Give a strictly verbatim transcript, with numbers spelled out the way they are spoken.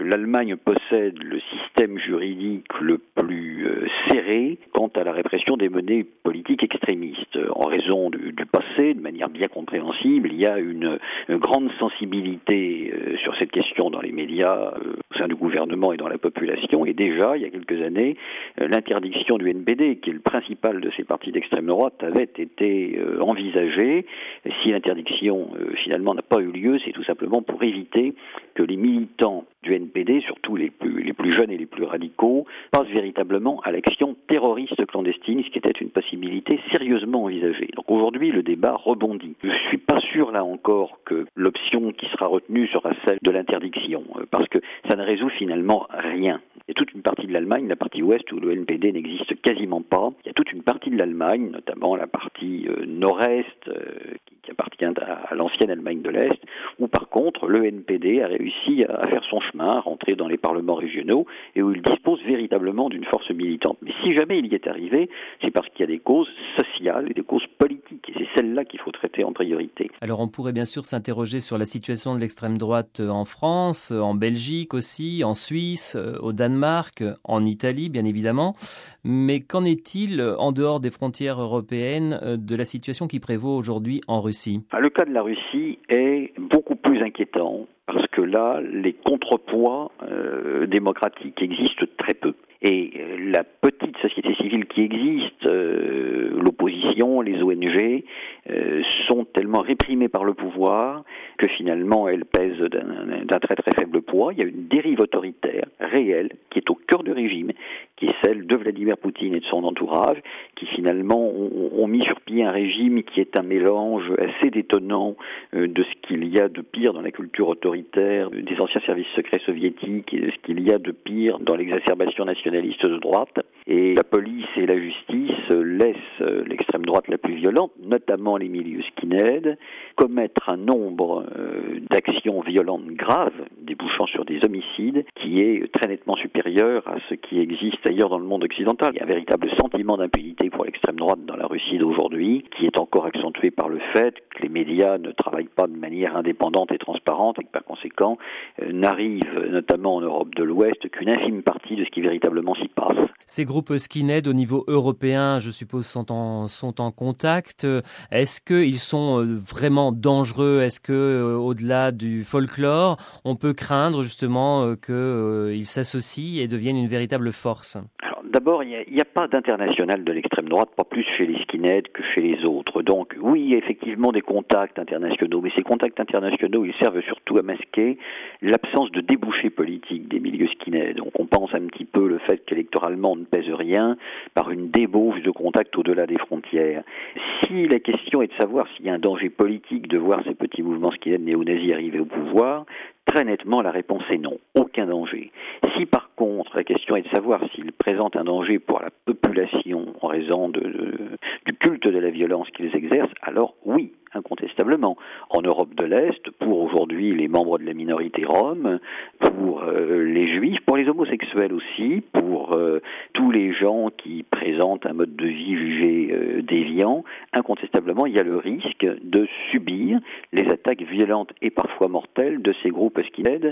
l'Allemagne possède le système juridique le plus euh, serré quant à la répression des menées politiques extrémistes. En raison du, du passé, de manière bien compréhensible, il y a une, une grande sensibilité euh, sur cette question dans les médias, euh, au sein du gouvernement et dans la population. Et déjà, il y a quelques années, euh, l'interdiction du N P D, qui est le principal de ces partis d'extrême droite, avait été euh, envisagée. Si l'interdiction euh, finalement n'a pas eu lieu, c'est tout simplement pour éviter que les militants du N P D, surtout les plus, les plus jeunes et les plus radicaux, passent véritablement à l'action terroriste clandestine, ce qui était une possibilité sérieusement envisagée. Donc aujourd'hui, le débat rebondit. Je ne suis pas sûr, là encore, que l'option qui sera retenue sera celle de l'interdiction, parce que ça ne résout finalement rien. Il y a toute une partie de l'Allemagne, la partie ouest, où le N P D n'existe quasiment pas. Il y a toute une partie de l'Allemagne, notamment la partie euh, nord-est, euh, qui, qui appartient à, à l'ancienne Allemagne de l'Est, où par contre le N P D a réussi à, à faire son chemin, à rentrer dans les parlements régionaux, et où il dispose véritablement d'une force militante. Mais si jamais il y est arrivé, c'est parce qu'il y a des causes sociales et des causes politiques, et c'est celles-là qu'il faut traiter en priorité. Alors on pourrait bien sûr s'interroger sur la situation de l'extrême droite en France, en Belgique aussi, en Suisse, au Danemark, en Italie bien évidemment, mais qu'en est-il en dehors des frontières européennes de la situation qui prévaut aujourd'hui en Russie ? Le cas de la Russie est beaucoup plus inquiétant parce que là, les contrepoids euh, démocratiques existent très peu. Et la petite société civile qui existe, euh, l'opposition, les O N G, euh, sont tellement réprimées par le pouvoir que finalement elles pèsent d'un, d'un très très faible poids. Il y a une dérive autoritaire réelle qui est au cœur du régime, qui est celle de Vladimir Poutine et de son entourage, qui finalement ont, ont mis sur pied un régime qui est un mélange assez détonnant euh, de ce qu'il y a de pire dans la culture autoritaire des anciens services secrets soviétiques et de ce qu'il y a de pire dans l'exacerbation nationaliste de droite. Et la police et la justice laissent l'extrême droite la plus violente, notamment les milieux skinheads, commettre un nombre euh, d'actions violentes graves, débouchant sur des homicides, qui est très nettement supérieur à ce qui existe ailleurs dans le monde occidental. Il y a un véritable sentiment d'impunité pour l'extrême droite dans la Russie d'aujourd'hui, qui est encore accentué par le fait que les médias ne travaillent pas de manière indépendante et transparente, et que par conséquent euh, n'arrivent, notamment en Europe de l'Ouest, qu'une infime partie de ce qui véritablement s'y passe. Ces groupes skinhead au niveau européen, je suppose, sont en, sont en contact. Est-ce qu'ils sont vraiment dangereux ? Est-ce que, au-delà du folklore, on peut craindre justement qu'ils euh, s'associent et deviennent une véritable force ? Alors, d'abord, il n'y a, a pas d'international de l'extrême droite, pas plus chez les skinheads que chez les autres. Donc, oui, il y a effectivement des contacts internationaux, mais ces contacts internationaux, ils servent surtout à masquer l'absence de débouchés politiques des milieux skinheads. Donc, on pense un petit peu le fait qu'électoralement, on ne pèse rien par une débauche de contacts au-delà des frontières. Si la question est de savoir s'il y a un danger politique de voir ces petits mouvements skinheads néo-nazis arriver au pouvoir, très nettement, la réponse est non. Aucun danger. Si par contre, la question est de savoir s'ils présentent un danger pour la population en raison de, de, du culte de la violence qu'ils exercent, alors oui, incontestablement. En Europe de l'Est, pour aujourd'hui les membres de la minorité rome, pour euh, les juifs, pour les homosexuels aussi, pour euh, tous les gens qui présentent un mode de vie jugé euh, déviant, incontestablement, il y a le risque de subir les attaques violentes et parfois mortelles de ces groupes skinheads